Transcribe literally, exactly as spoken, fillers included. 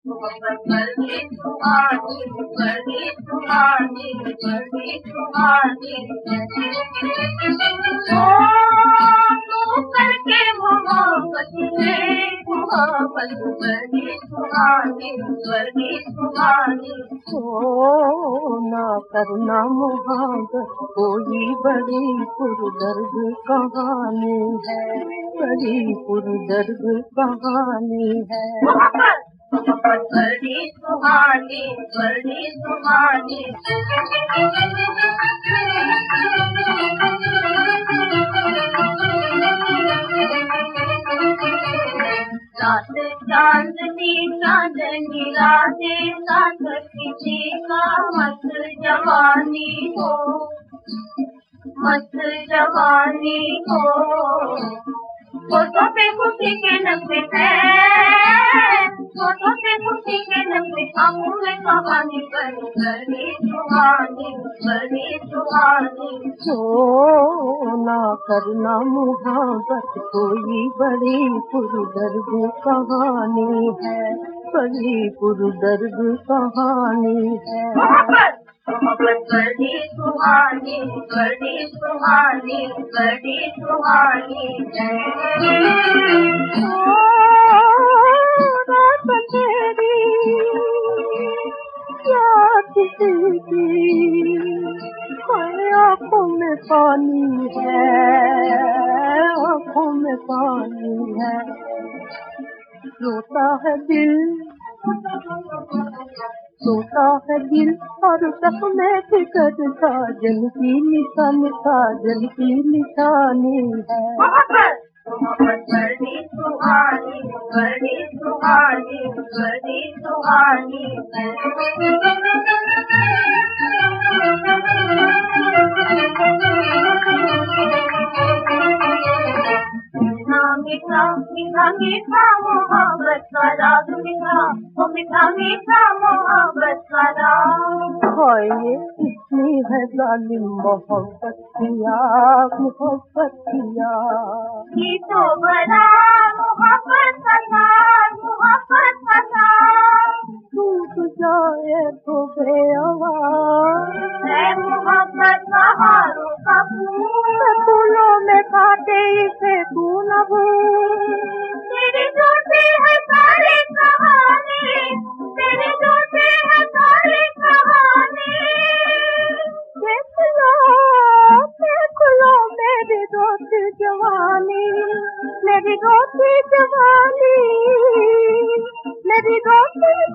मोहब्बत बड़ी सुहानी, बड़ी सुहानी, बड़ी सुहानी। ओ तू करके मोहब्बत से, मोहब्बत बड़ी सुहानी, बड़ी सुहानी। ओ ना करना मोहब्बत कोई बड़ी पुरदर्द कहानी है, बड़ी पुरदर्द कहानी है। मोहब्बत बड़ी सुहानी, बड़ी सुहानी। रात चांदनी चांदनी रातें साथ किसी का मत जवानी हो, मत जवानी हो। फोटो पे खुशी के नक्शे हैं, फोटो पे खुशी के नक्शे, आंखों में कहानी बड़ी बड़ी सुहानी, बड़ी सुहानी। ओ ना करना मोहब्बत कोई बड़ी पुरदर्द कहानी है, बड़ी पुरदर्द कहानी है। मोहब्बत बड़ी सुहानी, बड़ी सुहानी, बड़ी सुहानी है। रात तेरी याद तेरी आँखों में पानी है, आँखों में पानी है। रोता है दिल, सोता है दिल और सपने फिकर साजन की निशानी, साजन की निशानी है। मोहब्बत बड़ी सुहानी, बड़ी सुहानी, बड़ी सुहानी है। मीठा मीठा मीठा मोहब्बत का राग मीठा, वो मीठा मीठा मोहब्बत का राग। हाय ये कितनी है जालिम मोहब्बत किया, मोहब्बत किया। ये तो बड़ा मोहब्बत का साथ, मोहब्बत का साथ। टूट जाए तो बेआवाज़ है मोहब्बत बहारों का फूल, फूलों में काटे इसे तू न भूल। तेरी झूठी है सारी कहानी, तेरी झूठी है सारी कहानी। देख लो देख लो मेरी रोती जवानी, मेरी रोती जवानी, मेरी रोती